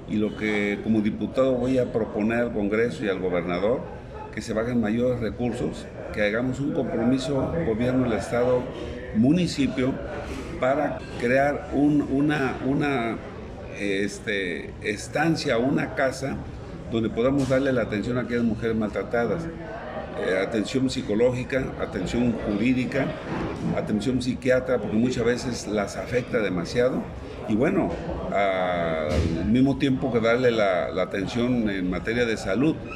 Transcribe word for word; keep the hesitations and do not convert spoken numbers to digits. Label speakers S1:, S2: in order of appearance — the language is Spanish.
S1: y lo que como diputado voy a proponer al Congreso y al gobernador, que se hagan mayores recursos, que hagamos un compromiso gobierno del Estado, municipio, para crear un, una, una este, estancia, una casa donde podamos darle la atención a aquellas mujeres maltratadas. Eh, atención psicológica, atención jurídica, atención psiquiatra, porque muchas veces las afecta demasiado. Y bueno, al mismo tiempo que darle la, la atención en materia de salud.